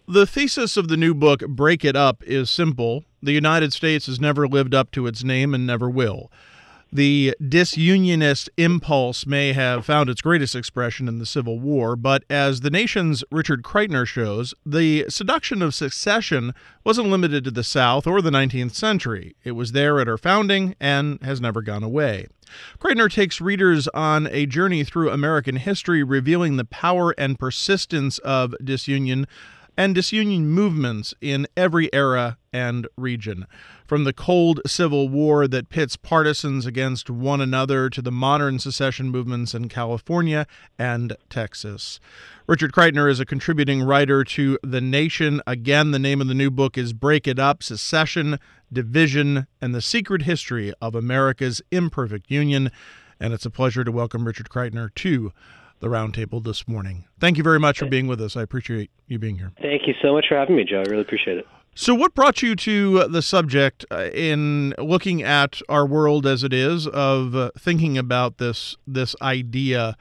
The thesis of the new book, Break It Up, is simple. The United States has never lived up to its name and never will. The disunionist impulse may have found its greatest expression in the Civil War, but as the nation's Richard Kreitner shows, the seduction of secession wasn't limited to the South or the 19th century. It was there at our founding and has never gone away. Kreitner takes readers on a journey through American history, revealing the power and persistence of disunion and disunion movements in every era and region. From the cold Civil War that pits partisans against one another to the modern secession movements in California and Texas. Richard Kreitner is a contributing writer to The Nation. Again, the name of the new book is Break It Up, Secession, Division, and the Secret History of America's Imperfect Union. And it's a pleasure to welcome Richard Kreitner to the Roundtable this morning. Thank you very much for being with us. I appreciate you being here. Thank you so much for having me, Joe. I really appreciate it. So what brought you to the subject in looking at our world as it is, of thinking about this idea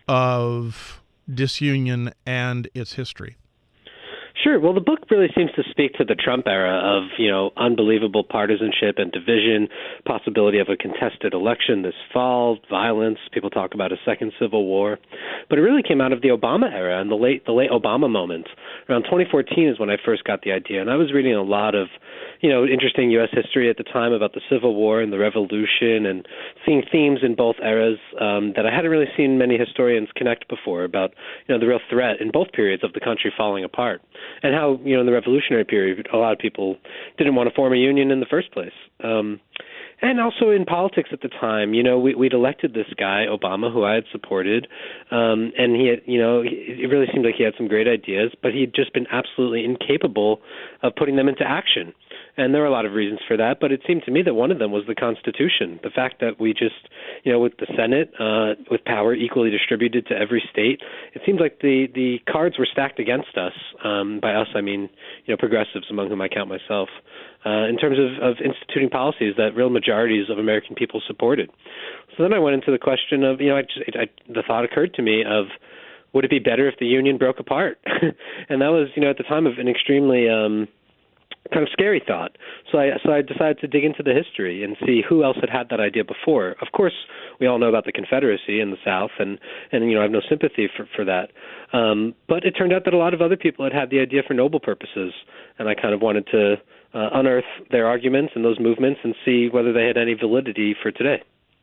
of disunion and its history? Sure. Well, the book really seems to speak to the Trump era of, unbelievable partisanship and division, possibility of a contested election this fall, violence. People talk about a second civil war. But it really came out of the Obama era and the late Obama moment. Around 2014 is when I first got the idea. And I was reading a lot of, interesting U.S. history at the time about the Civil War and the Revolution, and seeing themes in both eras that I hadn't really seen many historians connect before about, the real threat in both periods of the country falling apart. And how, in the Revolutionary period, a lot of people didn't want to form a union in the first place. And also in politics at the time, we'd elected this guy, Obama, who I had supported, and he had, it really seemed like he had some great ideas, but he had just been absolutely incapable of putting them into action. And there were a lot of reasons for that, but it seemed to me that one of them was the Constitution. The fact that we just, with the Senate, with power equally distributed to every state, it seemed like the cards were stacked against us. By us, I mean, progressives, among whom I count myself, in terms of instituting policies that real majorities of American people supported. So then I went into the question of, the thought occurred to me of, would it be better if the Union broke apart? And that was, at the time, of an extremely kind of scary thought. So I decided to dig into the history and see who else had that idea before. Of course, we all know about the Confederacy in the South, and I have no sympathy for that. But it turned out that a lot of other people had the idea for noble purposes, and I kind of wanted to unearth their arguments and those movements and see whether they had any validity for today.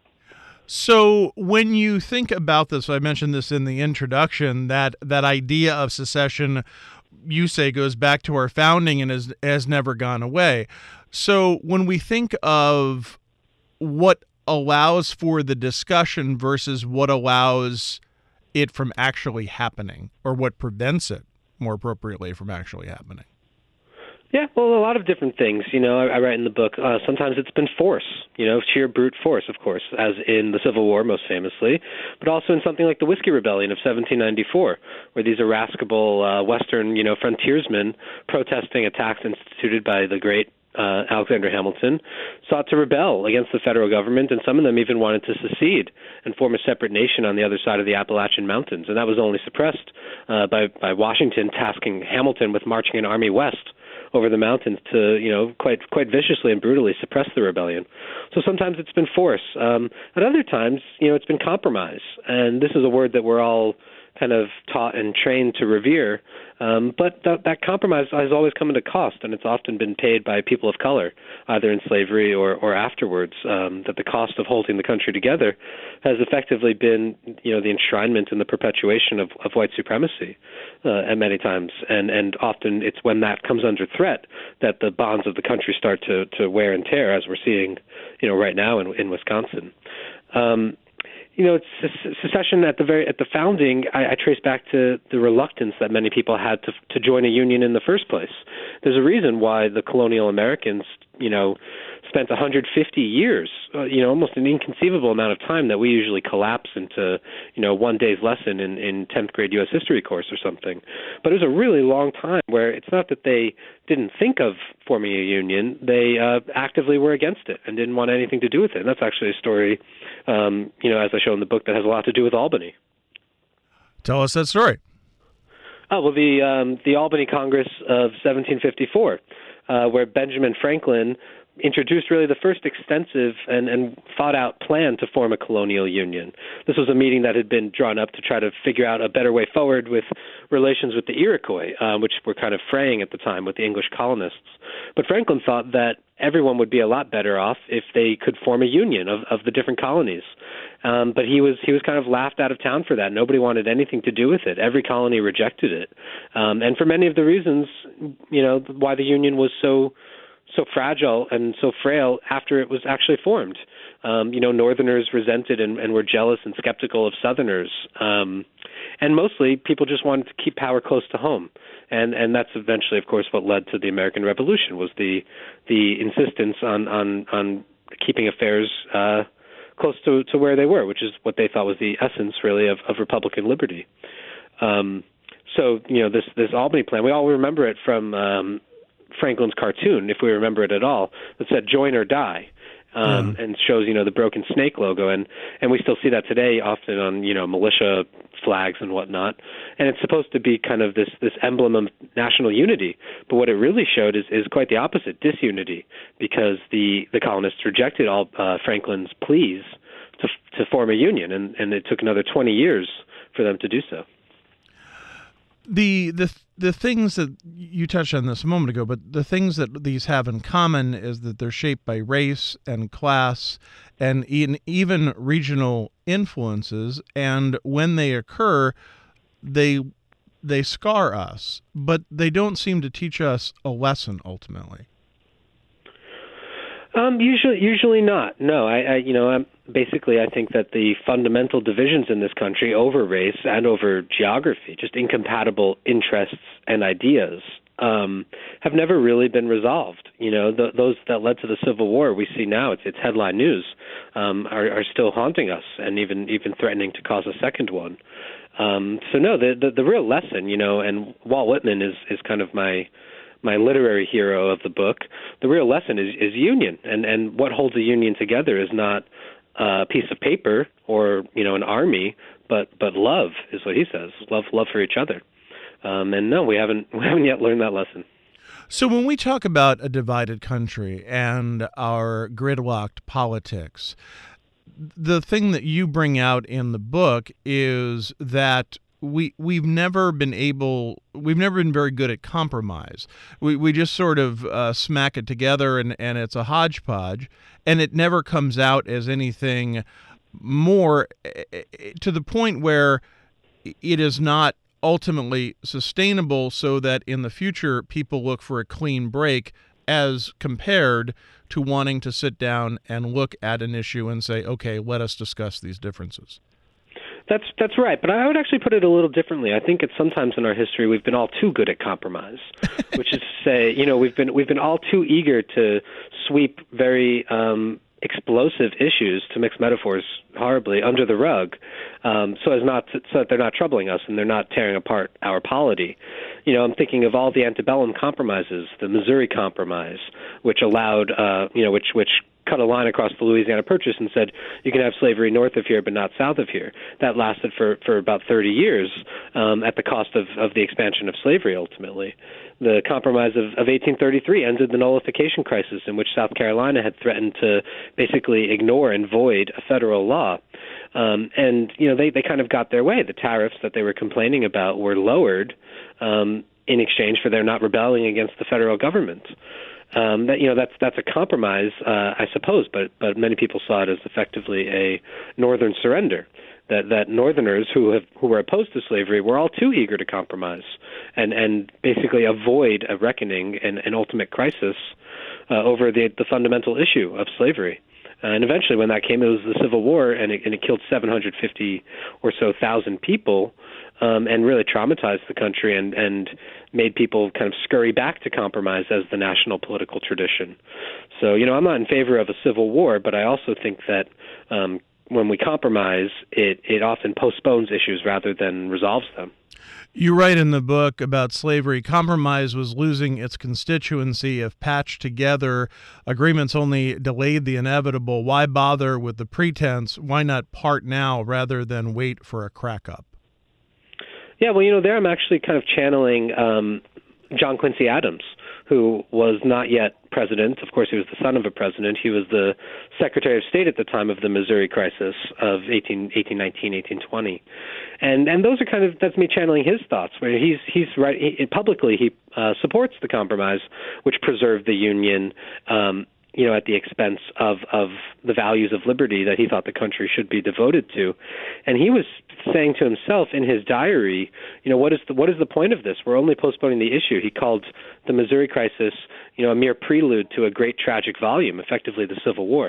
So when you think about this, I mentioned this in the introduction, that idea of secession, you say, goes back to our founding and has never gone away. So when we think of what allows for the discussion versus what allows it from actually happening, or what prevents it, more appropriately, from actually happening? Yeah, well, a lot of different things. I write in the book, sometimes it's been force, sheer brute force, of course, as in the Civil War, most famously, but also in something like the Whiskey Rebellion of 1794, where these irascible Western, frontiersmen protesting attacks instituted by the great Alexander Hamilton sought to rebel against the federal government, and some of them even wanted to secede and form a separate nation on the other side of the Appalachian Mountains. And that was only suppressed by Washington tasking Hamilton with marching an army west over the mountains to, quite viciously and brutally suppress the rebellion. So sometimes it's been force. At other times, it's been compromise. And this is a word that we're all kind of taught and trained to revere. But that compromise has always come at a cost, and it's often been paid by people of color, either in slavery or afterwards. That the cost of holding the country together has effectively been, the enshrinement and the perpetuation of white supremacy at many times. And often it's when that comes under threat that the bonds of the country start to wear and tear, as we're seeing, right now in Wisconsin. Secession at the founding, I trace back to the reluctance that many people had to join a union in the first place. There's a reason why the colonial Americans, spent 150 years, almost an inconceivable amount of time that we usually collapse into, one day's lesson in 10th grade U.S. history course or something. But it was a really long time where it's not that they didn't think of forming a union, they actively were against it and didn't want anything to do with it. And that's actually a story, as I show in the book, that has a lot to do with Albany. Tell us that story. Oh, well, the Albany Congress of 1754, where Benjamin Franklin introduced really the first extensive and thought-out plan to form a colonial union. This was a meeting that had been drawn up to try to figure out a better way forward with relations with the Iroquois, which were kind of fraying at the time with the English colonists. But Franklin thought that everyone would be a lot better off if they could form a union of the different colonies. But he was kind of laughed out of town for that. Nobody wanted anything to do with it. Every colony rejected it. And for many of the reasons, why the Union was so fragile and so frail after it was actually formed. Northerners resented and were jealous and skeptical of Southerners. And mostly people just wanted to keep power close to home. And that's eventually, of course, what led to the American Revolution, was the insistence on keeping affairs close to where they were, which is what they thought was the essence, really, of Republican liberty. So this Albany plan, we all remember it from Franklin's cartoon, if we remember it at all, that said "Join or Die," and shows the broken snake logo, and we still see that today, often on militia flags and whatnot. And it's supposed to be kind of this emblem of national unity, but what it really showed is quite the opposite: disunity, because the colonists rejected all Franklin's pleas to form a union, and it took another 20 years for them to do so. The things that you touched on this a moment ago, but the things that these have in common is that they're shaped by race and class and even regional influences. And when they occur, they scar us, but they don't seem to teach us a lesson ultimately. Usually not. No, basically I think that the fundamental divisions in this country over race and over geography, just incompatible interests and ideas, have never really been resolved. Those that led to the Civil War we see now, it's headline news, are still haunting us and even threatening to cause a second one. So no, the real lesson, and Walt Whitman is kind of my literary hero of the book. The real lesson is union, and what holds a union together is not a piece of paper or an army, but love is what he says. Love for each other. And no, we haven't yet learned that lesson. So when we talk about a divided country and our gridlocked politics, the thing that you bring out in the book is that we've never been very good at compromise. We just sort of smack it together and it's a hodgepodge, and it never comes out as anything more to the point where it is not ultimately sustainable, so that in the future people look for a clean break as compared to wanting to sit down and look at an issue and say, okay, let us discuss these differences. That's right, but I would actually put it a little differently. I think sometimes in our history we've been all too good at compromise, which is to say, we've been all too eager to sweep very explosive issues, to mix metaphors horribly, under the rug, so that they're not troubling us and they're not tearing apart our polity. I'm thinking of all the antebellum compromises, the Missouri Compromise, which allowed, which cut a line across the Louisiana Purchase and said you can have slavery north of here but not south of here. That lasted for about 30 years at the cost of the expansion of slavery ultimately. The Compromise of 1833 ended the nullification crisis, in which South Carolina had threatened to basically ignore and void a federal law. They kind of got their way. The tariffs that they were complaining about were lowered in exchange for their not rebelling against the federal government. That's a compromise, I suppose, but many people saw it as effectively a northern surrender. That Northerners who were opposed to slavery were all too eager to compromise and basically avoid a reckoning and an ultimate crisis over the fundamental issue of slavery. And eventually, when that came, it was the Civil War, and it killed 750 or so thousand people, and really traumatized the country and made people kind of scurry back to compromise as the national political tradition. So, I'm not in favor of a civil war, but I also think that when we compromise, it often postpones issues rather than resolves them. You write in the book about slavery, compromise was losing its constituency. If patched together, agreements only delayed the inevitable. Why bother with the pretense? Why not part now rather than wait for a crack up? Yeah, well, there I'm actually kind of channeling John Quincy Adams, who was not yet president. Of course, he was the son of a president. He was the Secretary of State at the time of the Missouri crisis of 1819, 1820. And those are that's me channeling his thoughts, where he's right. Publicly, he supports the compromise, which preserved the Union, at the expense of the values of liberty that he thought the country should be devoted to. And he was saying to himself in his diary, what is the point of this? We're only postponing the issue. He called the Missouri crisis, a mere prelude to a great tragic volume, effectively the Civil War.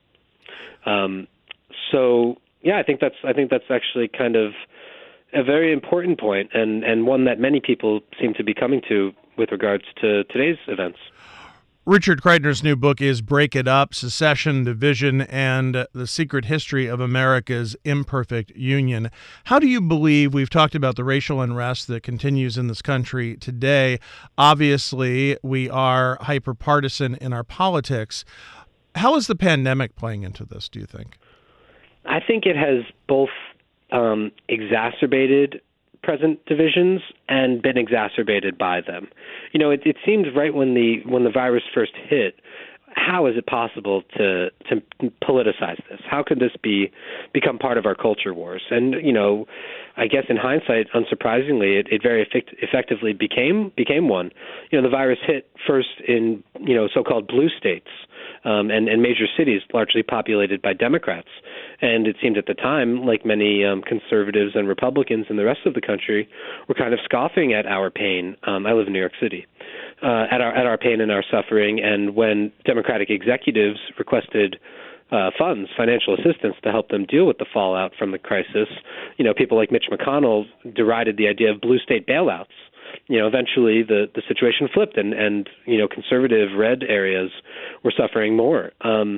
I think that's actually kind of a very important point, and one that many people seem to be coming to with regards to today's events. Richard Kreitner's new book is Break It Up, Secession, Division, and the Secret History of America's Imperfect Union. How do you believe, we've talked about the racial unrest that continues in this country today. Obviously, we are hyper-partisan in our politics. How is the pandemic playing into this, do you think? I think it has both exacerbated present divisions and been exacerbated by them. It seemed right when the virus first hit, how is it possible to politicize this? How could this become part of our culture wars? And I guess in hindsight, unsurprisingly, it very effectively became one. The virus hit first in so-called blue states and major cities largely populated by Democrats. And it seemed at the time like many conservatives and Republicans in the rest of the country were kind of scoffing at our pain. I live in New York City. At our pain and our suffering, and when Democratic executives requested funds, financial assistance to help them deal with the fallout from the crisis, people like Mitch McConnell derided the idea of blue state bailouts. Eventually the situation flipped, and conservative red areas were suffering more.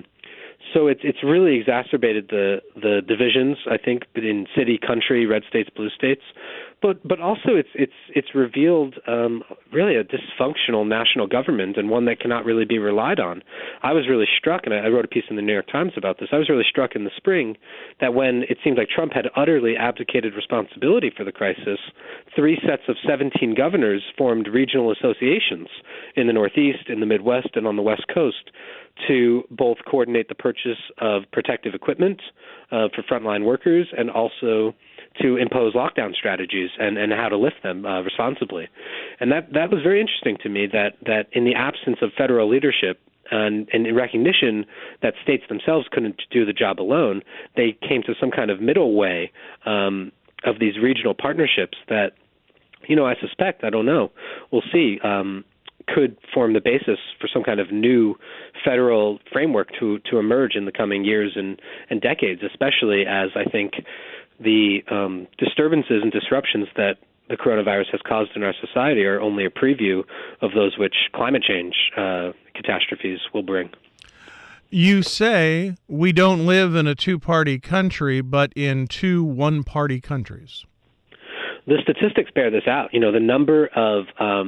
So it's really exacerbated the divisions, I think, in city, country, red states, blue states. But also it's revealed really a dysfunctional national government, and one that cannot really be relied on. I was really struck, and I wrote a piece in the New York Times about this. I was really struck in the spring that when it seemed like Trump had utterly abdicated responsibility for the crisis, 3 sets of 17 governors formed regional associations in the Northeast, in the Midwest, and on the West Coast to both coordinate the purchase of protective equipment for frontline workers, and also to impose lockdown strategies and how to lift them responsibly. And that was very interesting to me, that in the absence of federal leadership and in recognition that states themselves couldn't do the job alone, they came to some kind of middle way of these regional partnerships that, I suspect, I don't know, we'll see, could form the basis for some kind of new federal framework to emerge in the coming years and decades, especially as I think the disturbances and disruptions that the coronavirus has caused in our society are only a preview of those which climate change catastrophes will bring. You say we don't live in a two-party country, but in 2 one-party countries. The statistics bear this out. The number of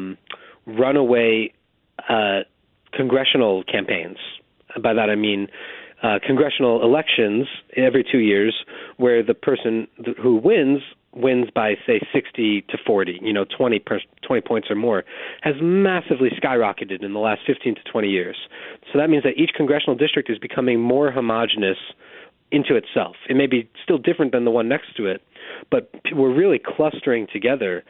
runaway congressional campaigns, by that I mean congressional elections every 2 years, where the person who wins by, say, 60 to 40, 20 points or more, has massively skyrocketed in the last 15 to 20 years. So that means that each congressional district is becoming more homogenous into itself. It may be still different than the one next to it, but we're really clustering together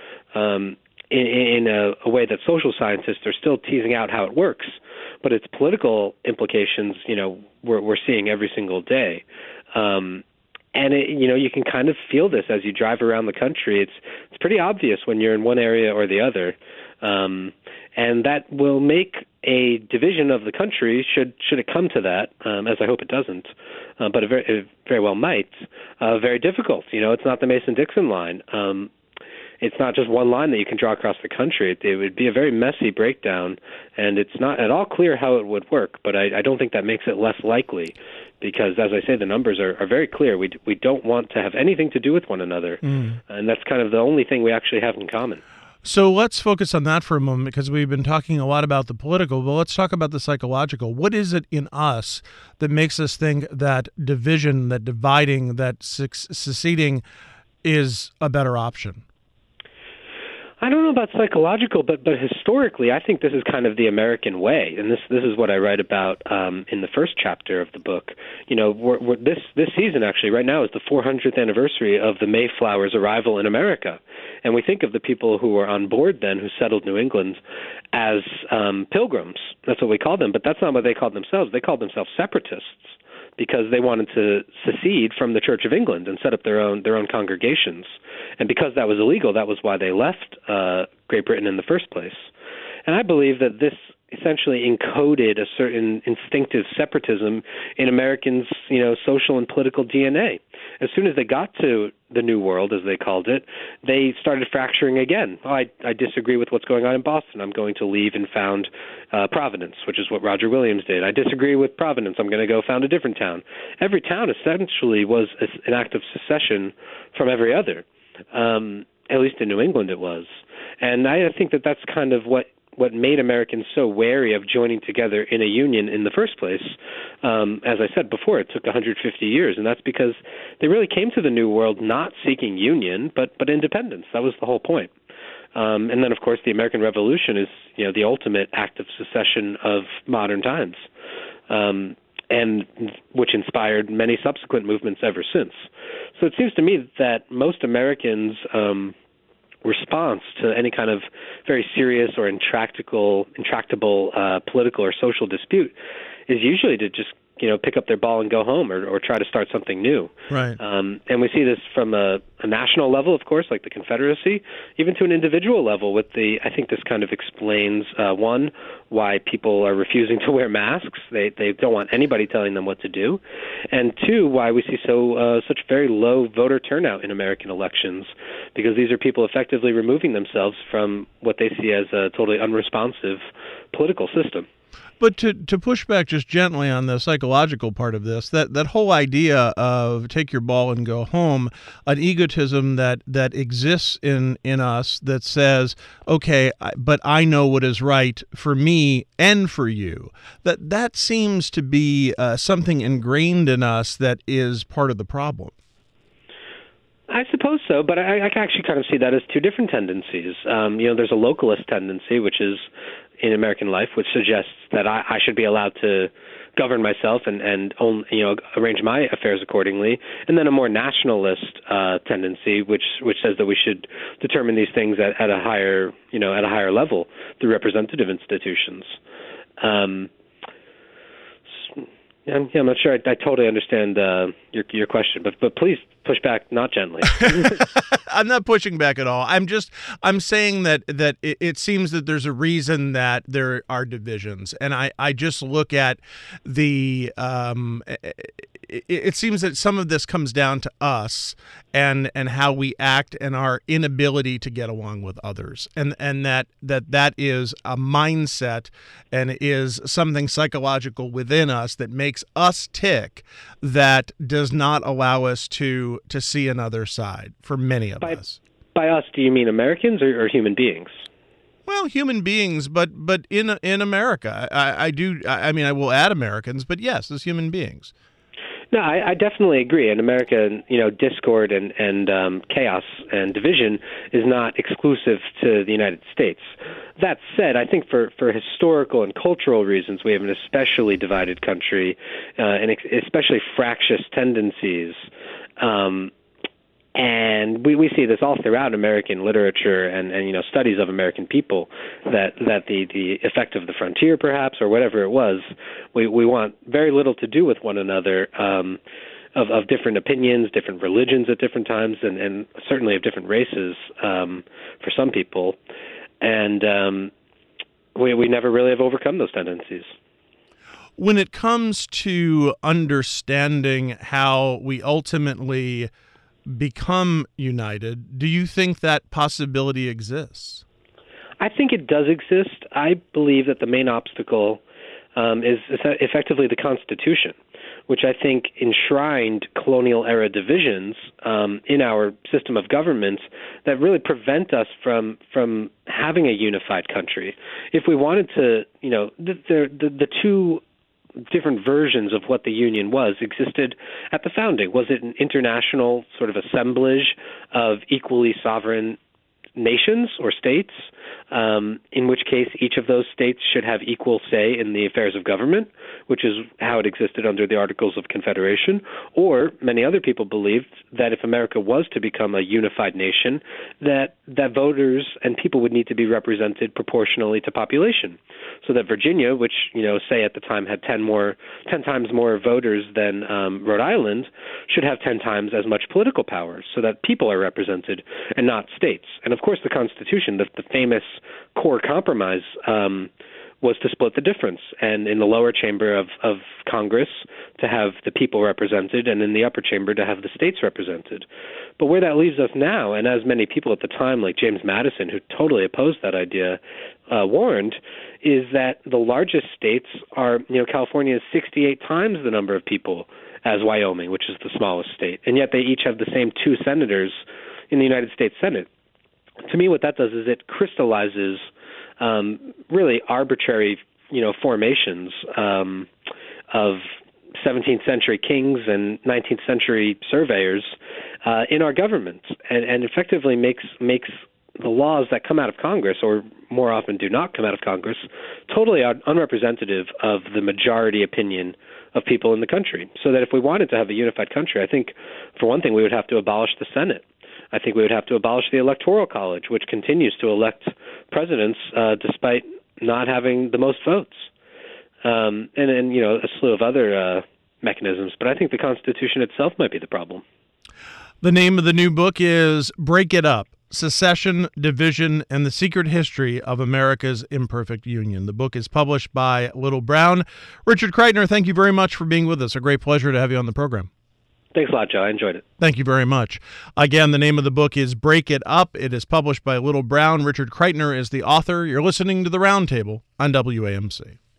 in a way that social scientists are still teasing out how it works. But its political implications, we're seeing every single day. And you can kind of feel this as you drive around the country. It's pretty obvious when you're in one area or the other, and that will make a division of the country, should it come to that, as I hope it doesn't, but it very well might, very difficult. It's not the Mason-Dixon line. It's not just one line that you can draw across the country. It would be a very messy breakdown, and it's not at all clear how it would work, but I don't think that makes it less likely, because, as I say, the numbers are very clear. We don't want to have anything to do with one another, and that's kind of the only thing we actually have in common. So let's focus on that for a moment, because we've been talking a lot about the political, but let's talk about the psychological. What is it in us that makes us think that division, that dividing, that seceding is a better option? I don't know about psychological, but historically, I think this is kind of the American way, and this is what I write about in the first chapter of the book. You know, this season actually, right now, is the 400th anniversary of the Mayflower's arrival in America, and we think of the people who were on board then, who settled New England, as pilgrims. That's what we call them, but that's not what they called themselves. They called themselves separatists, because they wanted to secede from the Church of England and set up their own congregations. And because that was illegal, that was why they left Great Britain in the first place. And I believe that this essentially encoded a certain instinctive separatism in Americans', social and political DNA. As soon as they got to the New World, as they called it, they started fracturing again. I disagree with what's going on in Boston. I'm going to leave and found Providence, which is what Roger Williams did. I disagree with Providence. I'm going to go found a different town. Every town essentially was an act of secession from every other. At least in New England it was. And I think that that's kind of what made Americans so wary of joining together in a union in the first place. As I said before, it took 150 years, and that's because they really came to the New World not seeking union, but independence. That was the whole point. And then, of course, the American Revolution is, the ultimate act of secession of modern times, and which inspired many subsequent movements ever since. So it seems to me that most Americans' response to any kind of very serious or intractable political or social dispute is usually to just pick up their ball and go home, or try to start something new. Right. And we see this from a national level, of course, like the Confederacy, even to an individual level. I think this kind of explains one, why people are refusing to wear masks. They don't want anybody telling them what to do, and two, why we see such very low voter turnout in American elections, because these are people effectively removing themselves from what they see as a totally unresponsive political system. But to push back just gently on the psychological part of this, that whole idea of take your ball and go home, an egotism that exists in us that says, okay, but I know what is right for me and for you, that seems to be something ingrained in us that is part of the problem. I suppose so, but I actually kind of see that as two different tendencies. There's a localist tendency, which is in American life, which suggests that I should be allowed to govern myself and own, arrange my affairs accordingly, and then a more nationalist tendency, which says that we should determine these things at a higher level through representative institutions. I'm not sure I totally understand your question, but please push back, not gently. I'm not pushing back at all. I'm saying that it seems that there's a reason that there are divisions, and I just look at the it seems that some of this comes down to us and how we act and our inability to get along with others, and that is a mindset and is something psychological within us that makes us tick, that does not allow us to see another side for many of us. By us, do you mean Americans or human beings? Well, human beings, but in America, I mean, I will add Americans, but yes, as human beings. No, I definitely agree. In America, discord and chaos and division is not exclusive to the United States. That said, I think for historical and cultural reasons, we have an especially divided country, and especially fractious tendencies. And we see this all throughout American literature and studies of American people, that the effect of the frontier, perhaps, or whatever it was, we want very little to do with one another, of different opinions, different religions at different times, and certainly of different races for some people. And we never really have overcome those tendencies. When it comes to understanding how we ultimately become united, do you think that possibility exists? I think it does exist. I believe that the main obstacle is effectively the Constitution, which I think enshrined colonial-era divisions in our system of government that really prevent us from having a unified country. If we wanted to, the two different versions of what the Union was existed at the founding. Was it an international sort of assemblage of equally sovereign nations or states, in which case each of those states should have equal say in the affairs of government, which is how it existed under the Articles of Confederation. Or many other people believed that if America was to become a unified nation, that voters and people would need to be represented proportionally to population. So that Virginia, which, say at the time had 10 times more voters than Rhode Island, should have 10 times as much political power, so that people are represented and not states. And of course, the Constitution, the famous core compromise, was to split the difference, and in the lower chamber of Congress to have the people represented, and in the upper chamber to have the states represented. But where that leaves us now, and as many people at the time, like James Madison, who totally opposed that idea, warned, is that the largest states are, California is 68 times the number of people as Wyoming, which is the smallest state, and yet they each have the same 2 senators in the United States Senate. To me, what that does is it crystallizes really arbitrary, formations of 17th century kings and 19th century surveyors in our government, and effectively makes the laws that come out of Congress, or more often do not come out of Congress, totally unrepresentative of the majority opinion of people in the country. So that if we wanted to have a unified country, I think, for one thing, we would have to abolish the Senate. I think we would have to abolish the Electoral College, which continues to elect presidents despite not having the most votes, and a slew of other mechanisms. But I think the Constitution itself might be the problem. The name of the new book is Break It Up: Secession, Division, and the Secret History of America's Imperfect Union. The book is published by Little Brown. Richard Kreitner, thank you very much for being with us. A great pleasure to have you on the program. Thanks a lot, Joe. I enjoyed it. Thank you very much. Again, the name of the book is Break It Up. It is published by Little Brown. Richard Kreitner is the author. You're listening to The Roundtable on WAMC.